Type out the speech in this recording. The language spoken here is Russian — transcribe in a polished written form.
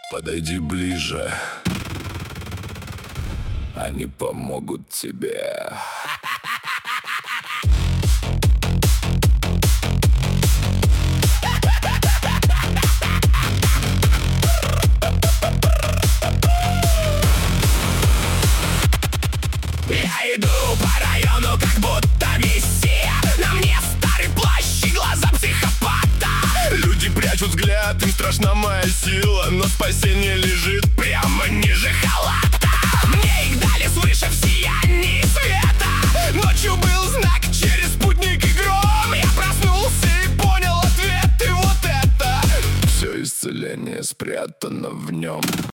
Подойди ближе, они помогут тебе. Я иду по району, как будто мессия. На мне старый плащ и глаза психопата. Люди прячут взгляд, им страшна моя сила, но спасение лежит Прямо ниже халата. Мне их дали свыше в сиянии света. Ночью был знак через спутник и гром. Я проснулся и понял ответ, и вот это все исцеление спрятано в нем.